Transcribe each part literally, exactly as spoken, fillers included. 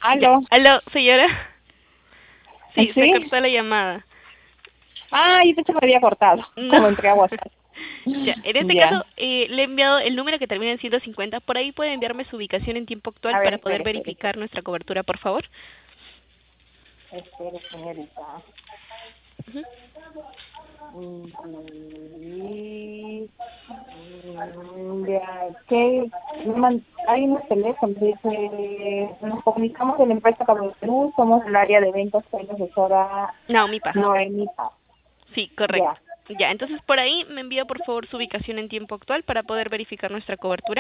Ya. Aló. Aló, señora. Sí, se ¿Sí? cortó la llamada. Ah, yo pensé que me había cortado, No. como entré a WhatsApp. Ya, en este Ya. caso eh, le he enviado el número que termina en ciento cincuenta. Por ahí puede enviarme su ubicación en tiempo actual A ver, para poder espere, espere, espere. verificar nuestra cobertura, por favor. Espere, señorita. Ujú. Mm, y- mm, Ya, ¿qué? Me man- Hay un teléfono, dice, nos comunicamos de la empresa Cable Perú, somos el área de ventas, soy la asesora No, mi paz. Noemi Paz. Sí, correcto. Ya. Ya, entonces por ahí me envía por favor su ubicación en tiempo actual para poder verificar nuestra cobertura.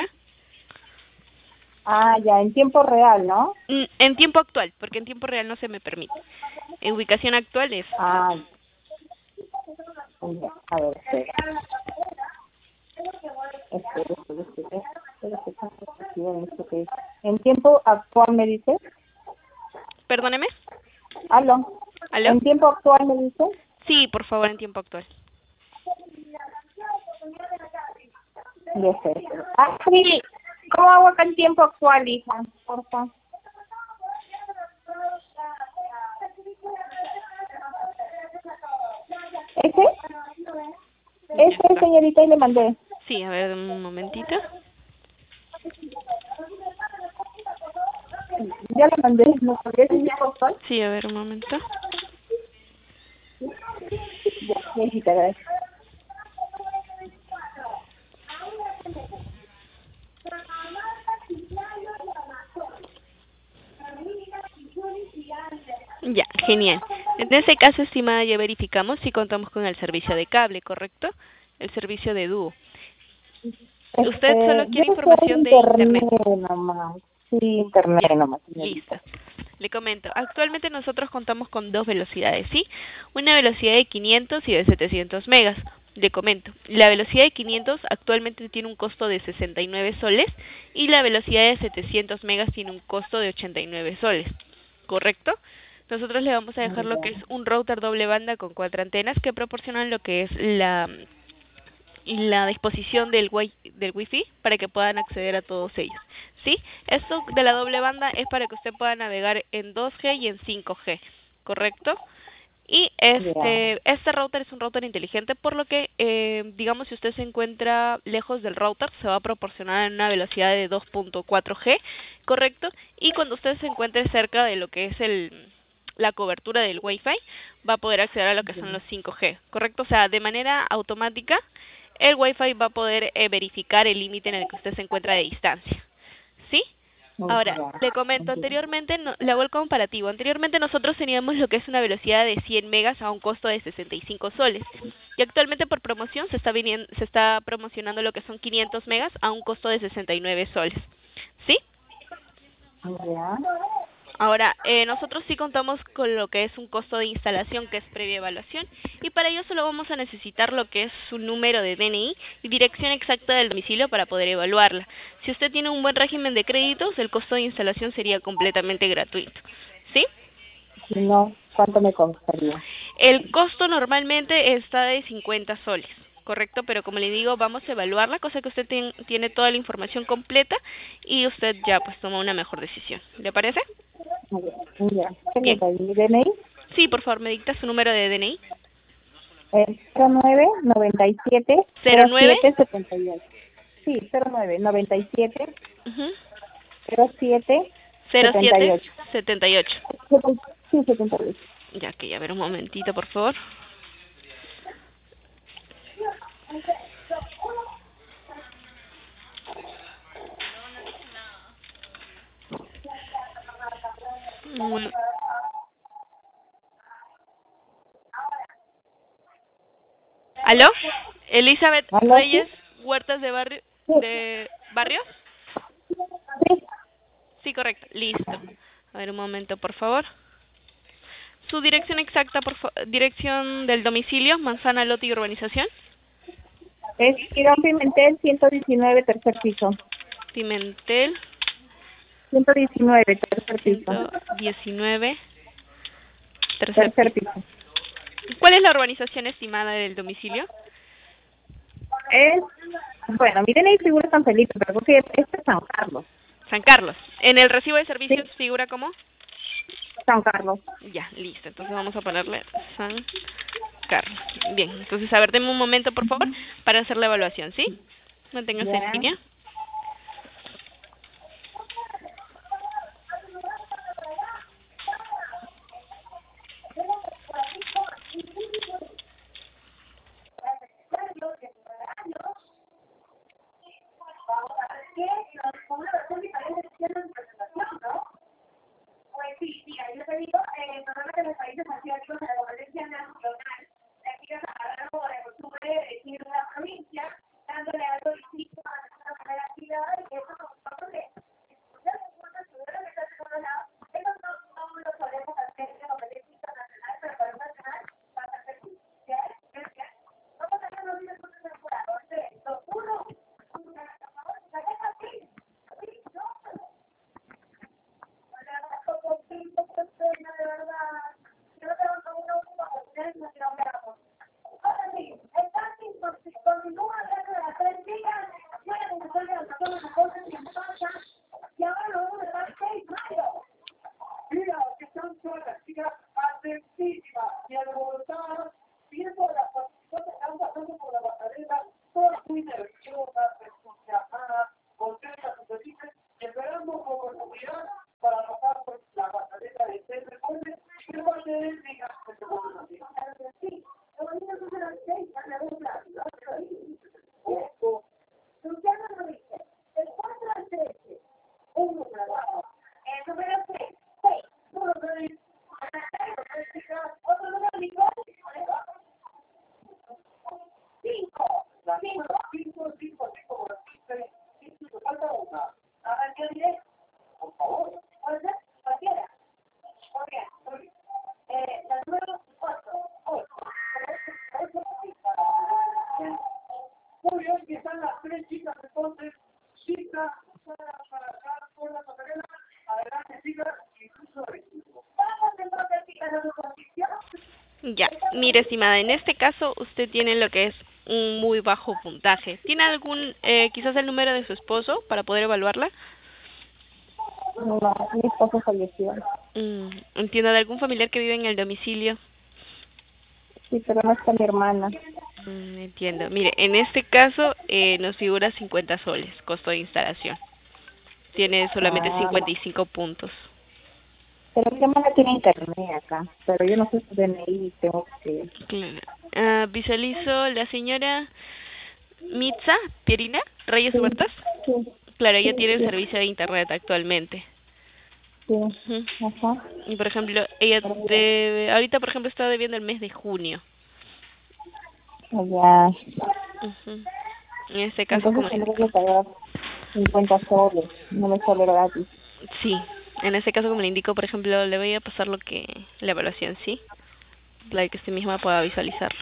Ah, ya, en tiempo real, ¿no? Mm, En tiempo actual, porque en tiempo real no se me permite. En ubicación actual es. Ah, ya, a ver, espera. Espera, espera, espera. Espera, que está aquí en esto que es. En tiempo actual me dice. Perdóneme. Aló. ¿Aló? En tiempo actual me dice. Sí, por favor, en tiempo actual. Ya sé. Ah, sí. ¿Cómo hago acá en tiempo actual, hija? Porfa. ¿Ese? Ya Ese, está. señorita, y le mandé. Sí, a ver, un momentito. Ya le mandé. ¿No sabías en tiempo actual? Sí, a ver, un momento. Ya, viejita, gracias. Ya, genial. En ese caso, estimada, ya verificamos si contamos con el servicio de cable, ¿correcto? El servicio de dúo. Usted Este, solo yo quiere deseo información de internet. internet nomás. Sí, internet Ya, nomás, listo. señorita. Le comento, actualmente nosotros contamos con dos velocidades, ¿sí? Una velocidad de quinientos y de setecientos megas. Le comento, la velocidad de quinientos actualmente tiene un costo de sesenta y nueve soles y la velocidad de setecientos megas tiene un costo de ochenta y nueve soles, ¿correcto? Nosotros le vamos a dejar lo que es un router doble banda con cuatro antenas que proporcionan lo que es la la disposición del wi del wifi para que puedan acceder a todos ellos, ¿sí? Esto de la doble banda es para que usted pueda navegar en dos G y en cinco G, ¿correcto? Y Ya. este este router es un router inteligente, por lo que eh, digamos si usted se encuentra lejos del router se va a proporcionar en una velocidad de dos punto cuatro G, ¿correcto? Y cuando usted se encuentre cerca de lo que es el la cobertura del Wi-Fi, va a poder acceder a lo que son los cinco G, ¿correcto? O sea, de manera automática el Wi-Fi va a poder eh, verificar el límite en el que usted se encuentra de distancia, ¿sí? Ahora, Ya. le comento anteriormente, no, le hago el comparativo. Anteriormente nosotros teníamos lo que es una velocidad de cien megas a un costo de sesenta y cinco soles. Y actualmente por promoción se está viniendo, se está promocionando lo que son quinientos megas a un costo de sesenta y nueve soles. ¿Sí? Ya. Ahora, eh, nosotros sí contamos con lo que es un costo de instalación que es previa evaluación y para ello solo vamos a necesitar lo que es su número de D N I y dirección exacta del domicilio para poder evaluarla. Si usted tiene un buen régimen de créditos, el costo de instalación sería completamente gratuito. ¿Sí? Si no, ¿cuánto me costaría? El costo normalmente está de cincuenta soles, ¿correcto? Pero como le digo, vamos a evaluarla, cosa que usted ten- tiene toda la información completa y usted ya pues toma una mejor decisión. ¿Le parece? Ya. Ya. Bien. Señorita, ¿y D N I? Sí, por favor, me dicta su número de D N I. El cero nueve noventa y siete Cero cero nueve. siete setenta y ocho. Sí, cero nueve noventa y siete Ujú. cero siete Cero setenta y siete ocho. setenta y ocho. Sí, setenta y ocho. Ya que ya ver un momentito, por favor. Mm. ¿Aló? Elizabeth ¿Aló, sí? Reyes Huertas de Barrio Sí. de Barrios. Sí. Sí, correcto. Listo. A ver un momento, por favor. Su dirección exacta, por fa- dirección del domicilio, manzana, lote y urbanización. Es Girón Pimentel, ciento diecinueve, tercer piso. Pimentel, ciento diecinueve, tercer piso. ciento diecinueve, tercer Tercer piso. piso. ¿Cuál es la urbanización estimada del domicilio? Es, bueno, mi D N I figura San Felipe, pero creo que este es San Carlos. San Carlos. ¿En el recibo de Sí. servicios figura como? San Carlos. Ya, listo. Entonces vamos a ponerle San Carlos. Bien, entonces a ver, denme un momento, por favor, para hacer la evaluación, ¿sí? Manténgase en Ya. línea. Pues sí, mira, yo te digo, eh, normalmente en los países asiáticos, en la competencia nacional, aquí vas a agarrar como la costumbre de decir una provincia, dándole algo distinto a la actividad, y eso no pasa de escuchar un curso estudiar que está en otro lado. Eso no, no lo solemos hacer en la competencia internacional, pero para un nacional va a ser sí. ¿Ya? ¿Ya? Vamos a hacer los videos por temporada. tres, dos, uno. La gente así. Sí, no. Mira, que están todas las chicas atentísimas y alborotadas, viendo las participantes que están pasando por la pasarela, todas muy nerviosas, entusiasmadas, contentas y felices, esperando con oportunidad para pasar por la pasarela de tres recuerdes, que va a tener digas que se van a hacer. Sí, los niños no se las seis, van a ver la Esto. Luciano lo dice, el cuatro al trece, un número, el número tres, seis, uno, tres, otro número, cinco, cinco, cinco, cinco, cinco, cinco, falta una. Arranque directo, por favor. ¿Puede ser? Cualquiera. Ok, muy eh, la número cuatro, ocho. Muy bien, que están las tres chicas entonces, chicas, para acá por la pasarela, adelante chicas, incluso el equipo. Vamos entonces chicas a su posición. Ya, mire, estimada, en este caso usted tiene lo que es un muy bajo puntaje. ¿Tiene algún, eh, quizás el número de su esposo para poder evaluarla? No, mi esposo falleció. Mm, entiendo, ¿de algún familiar que vive en el domicilio? Sí, pero no está mi hermana. Mm, entiendo. Mire, en este caso eh, nos figura cincuenta soles, costo de instalación. Tiene solamente Ah, cincuenta y cinco puntos. pero mi hermana tiene internet acá, pero yo no sé su D N I, tengo que... Claro. Ah, visualizo la señora Mitza Pierina Reyes Sí, Huertas. sí, Claro, ella sí, tiene el sí, servicio de internet actualmente. sí, Ujú. ajá. Y por ejemplo, ella debe, ahorita por ejemplo está debiendo el mes de junio. Ya, Ujú. En este caso, entonces como le tendré indico. que pagar cincuenta soles, no me sale gratis. Sí, en este caso, como le indico, por ejemplo, le voy a pasar lo que, la evaluación, ¿sí? Para que usted misma pueda visualizarlo.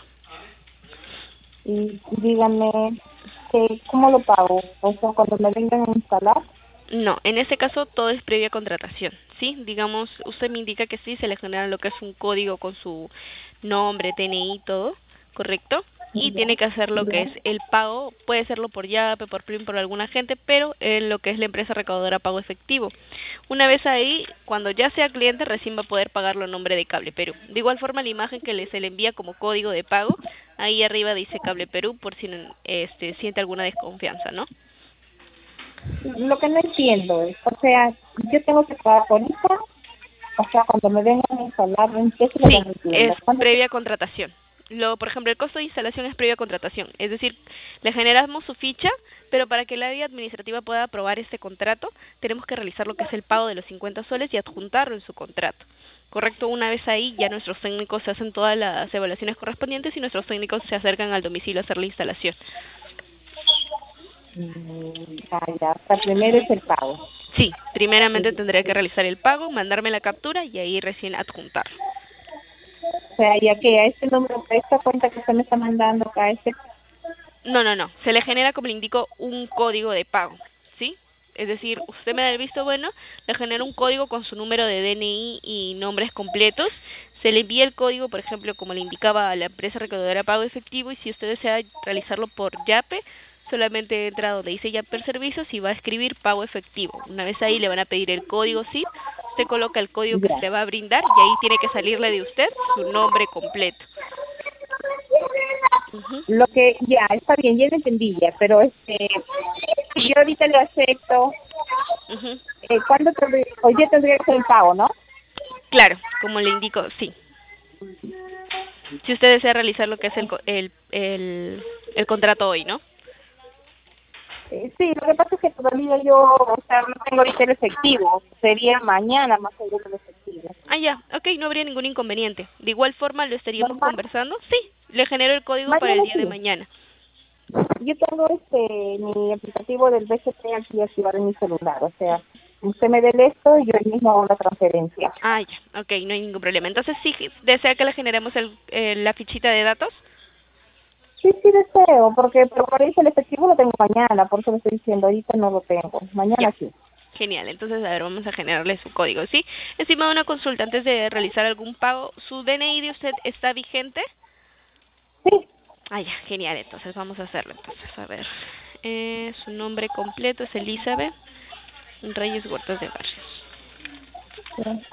Y dígame, que, ¿cómo lo pago? O sea, cuando me vengan a instalar, No, en este caso todo es previa contratación, ¿sí? Digamos, usted me indica que sí, se le genera lo que es un código con su nombre, D N I, todo, ¿correcto? Y ya, tiene que hacer lo que ya. es el pago, puede hacerlo por Yape, por Prim, por alguna gente, pero en lo que es la empresa recaudadora pago efectivo. Una vez ahí, cuando ya sea cliente, recién va a poder pagarlo a nombre de Cable Perú. De igual forma, la imagen que le, se le envía como código de pago, ahí arriba dice Cable Perú, por si este, siente alguna desconfianza, ¿no? Lo que no entiendo es, o sea, yo tengo que pagar ahorita, o sea, cuando me vengan a instalar, ¿qué es lo que Sí, no es entiendo? ¿Cuándo? previa contratación. Lo, por ejemplo, el costo de instalación es previa contratación, es decir, le generamos su ficha, pero para que el área administrativa pueda aprobar este contrato, tenemos que realizar lo que es el pago de los cincuenta soles y adjuntarlo en su contrato. Correcto, una vez ahí ya nuestros técnicos se hacen todas las evaluaciones correspondientes y nuestros técnicos se acercan al domicilio a hacer la instalación. Mm, ah, ya, o sea, primero es el pago. Sí, primeramente Sí. tendría que realizar el pago, mandarme la captura y ahí recién adjuntar. O sea, ya que a este número, a esta cuenta que usted me está mandando acá, a este... No, no, no. Se le genera, como le indico, un código de pago, ¿sí? Es decir, usted me da el visto bueno, le genera un código con su número de D N I y nombres completos. Se le envía el código, por ejemplo, como le indicaba a la empresa recaudadora pago efectivo, y si usted desea realizarlo por Yape, solamente entra donde dice Yape Servicios y va a escribir pago efectivo. Una vez ahí le van a pedir el código S I P usted coloca el código que Ya. se le va a brindar y ahí tiene que salirle de usted su nombre completo. Ujú. Lo que, ya, está bien, ya lo entendí ya, pero este, si yo ahorita le acepto, Ujú. eh, ¿cuándo tendría, hoy día tendría que hacer el pago, no? Claro, como le indico, sí. Si usted desea realizar lo que es el, co- el, el, el contrato hoy, ¿no? Eh, sí, lo que pasa es que todavía yo, o sea, no tengo ahorita el efectivo, sería mañana más seguro el efectivo. Ah, ya, ok, no habría ningún inconveniente. De igual forma lo estaríamos ¿Normal? conversando. Sí, le genero el código para el Mañana día de sí. mañana. Yo tengo este mi aplicativo del B C P aquí activado en mi celular, o sea, usted me dé esto y yo ahí mismo hago la transferencia. Ah, ya, ok, no hay ningún problema. Entonces, sí, desea que le generemos el, eh, la fichita de datos. Sí, sí deseo, porque pero por eso el efectivo lo tengo mañana, por eso le estoy diciendo, ahorita no lo tengo, Ya, mañana sí. genial. Entonces, a ver, vamos a generarle su código, ¿sí? Encima de una consulta, antes de realizar algún pago, ¿su D N I de usted está vigente? Sí, Ah, ya, genial. Entonces, vamos a hacerlo. Entonces, a ver, eh, su nombre completo es Elizabeth Reyes Huertas de Barrios. sí.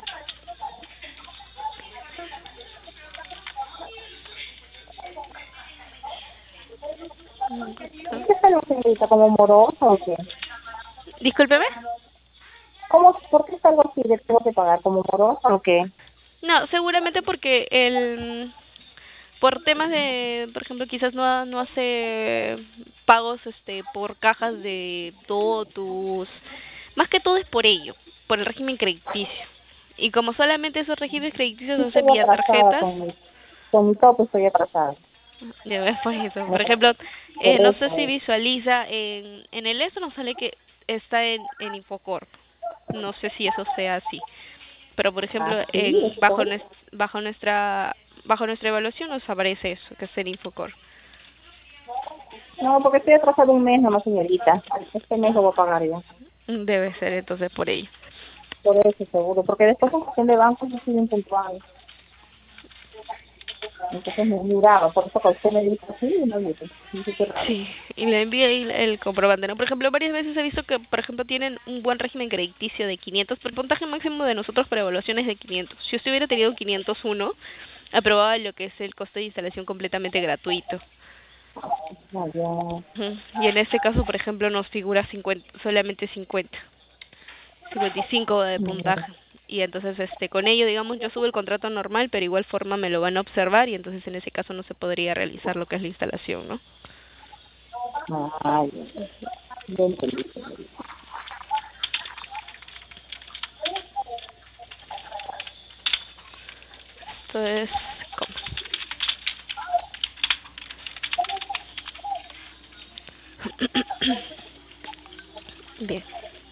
Mm, ¿Qué está la señorita, como morosa o qué? Discúlpeme. ¿Cómo, por qué es algo así de tengo que pagar, como morosa o qué? No, seguramente porque el por temas de, por ejemplo, quizás no ha- no hace pagos este por cajas de totus. Más que todo es por ello, por el régimen crediticio. Y como solamente esos regímenes crediticios Sí se hacen estoy vía atrasada tarjetas, con mi, con mi tope, estoy atrasada. ya ves por eso. No, Por ejemplo, por eh, no sé eso si es. visualiza en en el eso nos sale que está en en Infocorp. No sé si eso sea así. Pero por ejemplo, Ah, sí, en eso bajo fue. nues- bajo nuestra bajo nuestra evaluación nos aparece eso, que es el Infocorp. No, porque estoy atrasada un mes nomás, señorita. Este mes lo voy a pagar yo. Mm, Debe ser entonces por ello. Por eso, seguro. Porque después con cuestión de banco yo soy impuntual. Entonces me miraba. Por eso que usted me dijo así y no dice. Dice que raro. Sí, y le envío ahí el comprobante, ¿no? Por ejemplo, varias veces he visto que, por ejemplo, tienen un buen régimen crediticio de quinientos, pero el puntaje máximo de nosotros para evaluación es de quinientos. Si usted hubiera tenido quinientos uno, aprobaba lo que es el costo de instalación completamente gratuito. No, ya. Ujú. Y en este caso, por ejemplo, nos figura cincuenta, solamente cincuenta. cincuenta y cinco de Ya. puntaje. Y entonces, este, con ello, digamos, yo subo el contrato normal, pero igual forma me lo van a observar y entonces en ese caso no se podría realizar lo que es la instalación, ¿no? Ay, ya entendí, señorita. Entonces, ¿cómo? Bien.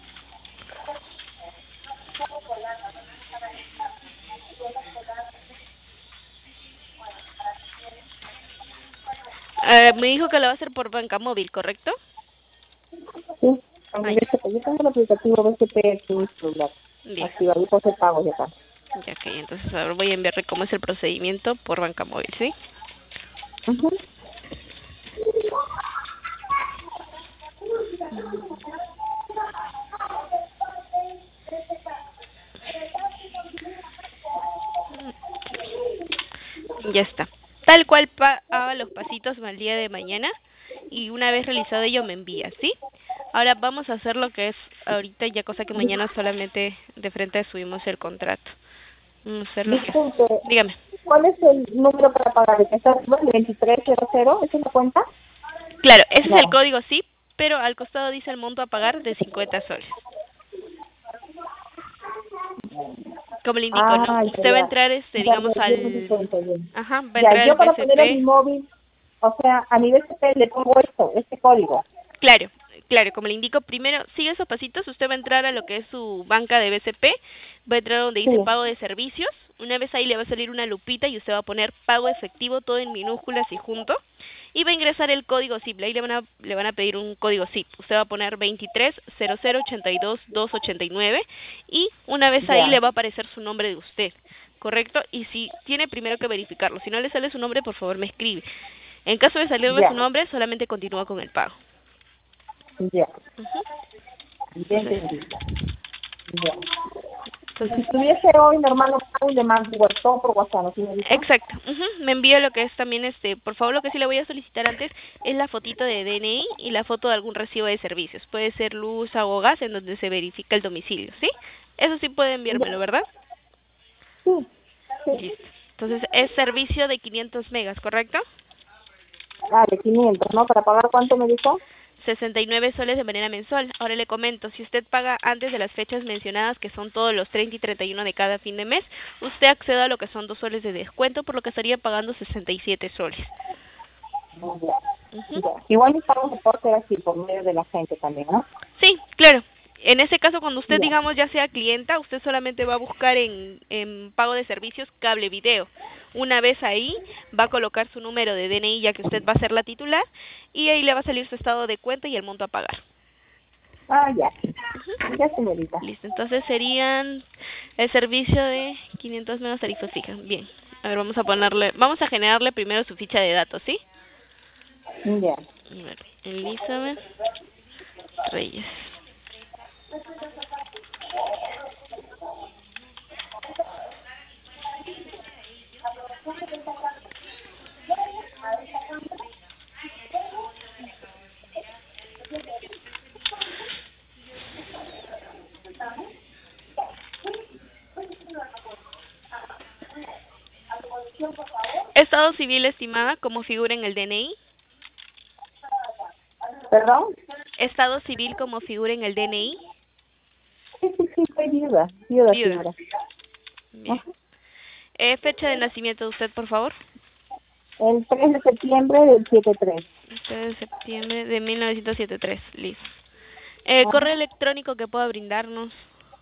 Eh, me dijo que lo va a hacer por banca móvil, ¿correcto? Sí, con Ah, el ya. B C P. Yo tengo el aplicativo B C P aquí en mi celular. Bien. Activado y puedo hacer pagos de acá. Ya que entonces ahora voy a enviarle cómo es el procedimiento por banca móvil, ¿sí? Ujú. Ya está. Tal cual pa haga los pasitos al día de mañana y una vez realizado ello me envía, ¿sí? Ahora vamos a hacer lo que es ahorita ya cosa que mañana solamente de frente subimos el contrato. Vamos a hacer lo que es. Disculpe, Dígame. ¿cuál es el número para pagar? ¿Está el veintitrés cero cero? ¿Esa es la cuenta? Claro, ese es el No. código sí, pero al costado dice el monto a pagar de cincuenta soles. Como le indico, ¿no? Ah, ya, Usted va a ya. entrar, este, Ya, digamos, ya, ya me di al... cuenta, ya. Ajá, va a Ya, entrar al yo para poner a mi B C P. móvil, o sea, a mi B C P le pongo esto, este código. Claro, claro, como le indico, primero sigue esos pasitos, usted va a entrar a lo que es su banca de B C P, va a entrar donde Sí, dice pago de servicios, una vez ahí le va a salir una lupita y usted va a poner pago efectivo todo en minúsculas y junto, y va a ingresar el código S I P, ahí le van a, le van a pedir un código S I P, usted va a poner veintitrés cero cero ochenta y dos doscientos ochenta y nueve y una vez ahí ya, le va a aparecer su nombre de usted, ¿correcto? Y si tiene primero que verificarlo, si no le sale su nombre, por favor me escribe. En caso de salirle su ya, nombre, solamente continúa con el pago. ya. Ujú. Ya Entonces, entendí. Ya. Entonces, si tuviese hoy normal, normal, le mando todo por WhatsApp, ¿no, señorita? exacto. Ujú. Me envía lo que es también, este, por favor, lo que sí le voy a solicitar antes es la fotito de D N I y la foto de algún recibo de servicios. Puede ser luz, agua o gas, en donde se verifica el domicilio, ¿sí? Eso sí puede enviármelo, ¿verdad? Sí, sí. Listo. Entonces, es servicio de quinientos megas, ¿correcto? Ah, de quinientos, ¿no? ¿Para pagar cuánto me dijo? sesenta y nueve soles de manera mensual. Ahora le comento, si usted paga antes de las fechas mencionadas, que son todos los treinta y treinta y uno de cada fin de mes, usted accede a lo que son dos soles de descuento, por lo que estaría pagando sesenta y siete soles. Ya, Ujú. ya. Igual mis pagos se puede hacer así, por medio de la gente también, ¿no? Sí, claro. En ese caso, cuando usted, Ya. digamos, ya sea clienta, usted solamente va a buscar en, en pago de servicios cable video. Una vez ahí, va a colocar su número de D N I, ya que usted va a ser la titular, y ahí le va a salir su estado de cuenta y el monto a pagar. Ah, ya. Ujú. Ya, señorita. Listo, entonces serían el servicio de quinientos menos tarifa fija. Bien, a ver, vamos a ponerle, vamos a generarle primero su ficha de datos, ¿sí? Ya. A ver, Elizabeth Reyes. Estado civil estimada como figura en el D N I. ¿Perdón? Estado civil como figura en el D N I. Sí, sí, sí, soy viuda. Viuda, Viuda. señora. Bien. Ajá. Eh, fecha de nacimiento de usted, por favor. El tres de septiembre del siete tres. tres de septiembre de mil novecientos setenta y tres. Listo. Eh, Ajá. correo electrónico que pueda brindarnos.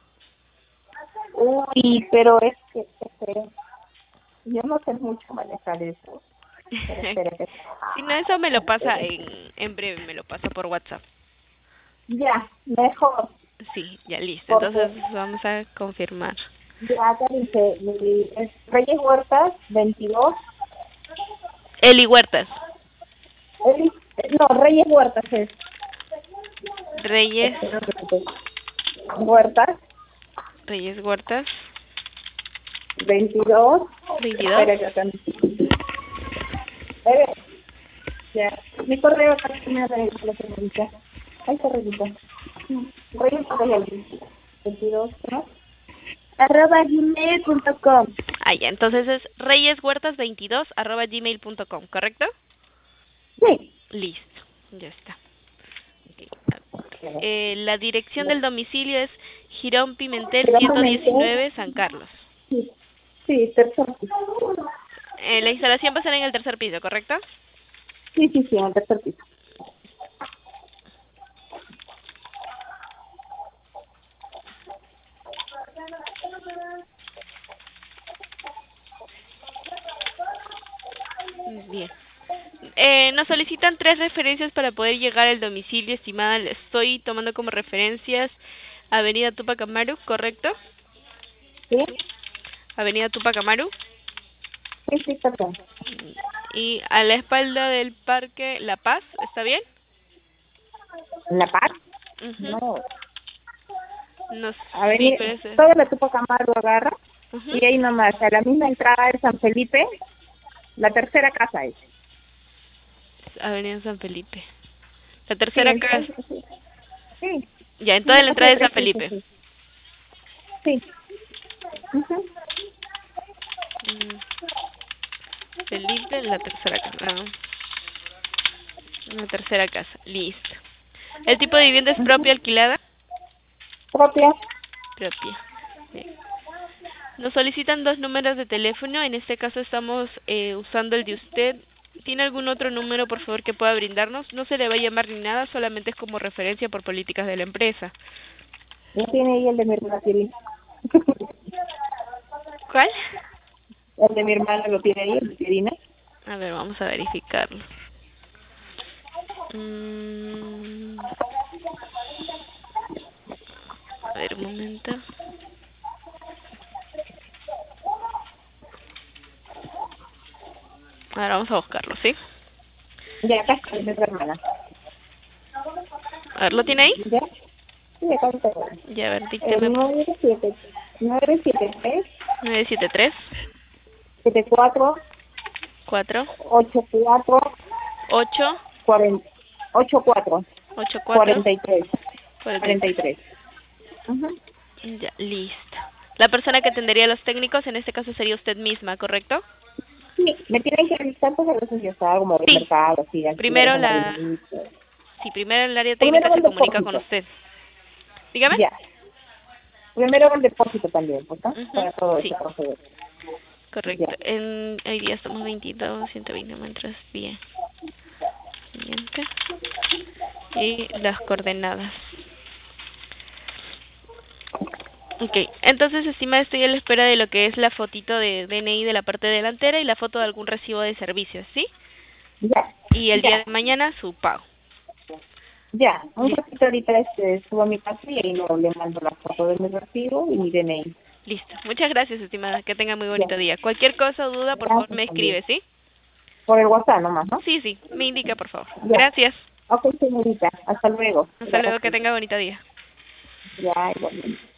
Uy, pero es que, espere, yo no sé mucho manejar eso. Pero espere, que... Si no, eso me lo pasa espere. en, en breve, me lo pasa por WhatsApp. Ya, mejor, Sí, ya listo. porque Entonces vamos a confirmar. ya te dice, mi- es Reyes Huertas veintidós. Eli Huertas. Eli- no, Reyes Huertas es. Reyes. Espera, que te- Huertas Reyes Huertas. veintidós. veintidós. Espera, que acá. Espere, ya. Mi correo acá me da la señorita. Ay, correcto. Reyes Huertas veintidós, ¿no? Arroba gmail punto com. Ah, ya. Entonces es reyeshuertas veintidós arroba gmail punto com, ¿correcto? Sí. Listo. Ya está. Eh, la dirección del domicilio es Girón Pimentel Pero ciento comenté, diecinueve, San Carlos. sí, sí, tercer piso. Eh, la instalación va a ser en el tercer piso, ¿correcto? Sí, sí, sí, en el tercer piso. Bien. Eh, nos solicitan tres referencias para poder llegar al domicilio, estimada. Le estoy tomando como referencias Avenida Tupac Amaru, ¿correcto? ¿Sí? Avenida Tupac Amaru. Sí, sí, perdón. Y a la espalda del Parque La Paz, ¿está bien? ¿La Paz? Mhm. No. No, sí, Avenida, pero ese. todo la Tupac Amaru agarra Ujú. y ahí nomás, a la misma entrada de San Felipe, la tercera casa es. Avenida San Felipe. La Sí, tercera casa. entonces, sí. Sí, Ya, en toda una la casa entrada de de San tres pisos, Felipe. sí. Sí. Ujú. Mm, Felipe, la tercera casa. Ah, la tercera casa. Listo. ¿El tipo de vivienda es propia, Ujú. alquilada? Propia. Propia. Bien. Nos solicitan dos números de teléfono. En este caso estamos eh, usando el de usted. ¿Tiene algún otro número, por favor, que pueda brindarnos? No se le va a llamar ni nada, solamente es como referencia por políticas de la empresa. ¿No tiene ahí el de mi hermana Pirina? ¿Cuál? El de mi hermana lo tiene ahí, el de Pirina. A ver, vamos a verificarlo. Mm, a ver, un momento. Ahora vamos a buscarlo, ¿sí? Ya, acá está, el de mi hermana. A ver, ¿lo tiene ahí? ¿Ya? Sí, acá está. Ya, a ver, El dícteme. nueve siete. nueve siete tres, nueve siete tres, siete cuatro, cuatro, ocho cuatro, ocho, cuarenta, ocho cuatro, ocho, cuatro, cuarenta y tres, cuarenta y cuarenta y tres. tres. Ujú. Ya, listo. La persona que atendería a los técnicos en este caso sería usted misma, ¿correcto? Sí, me tienen que revisar, pues a veces yo estaba como de Sí. mercado, así, alquileres Primero de la... marinito. Sí, primero el área técnica Primero se el comunica con depósito, usted. Dígame. ya. Primero el depósito también, pues, ¿no? Ujú, Para todo sí, ese proceder. correcto. Ya. En, hoy día estamos veintidós, ciento veinte metros, bien. Siguiente. Y las coordenadas. Ok, entonces, estimada, estoy a la espera de lo que es la fotito de D N I de la parte delantera y la foto de algún recibo de servicios, ¿sí? Ya, Y el día ya, de mañana su pago. ya. Un Listo. ratito ahorita este, subo a mi casa y ahí no, le mando la foto de mi recibo y mi D N I. Listo. Muchas gracias, estimada. Que tenga muy Ya, bonito día. Cualquier cosa o duda, por favor, gracias me también. escribe, ¿sí? Por el WhatsApp nomás, ¿no? Sí, sí. Me indica, por favor. Ya. Gracias. Ok, señorita. Hasta luego. Hasta luego. Que Gracias. tenga bonito día. Ya, igualmente.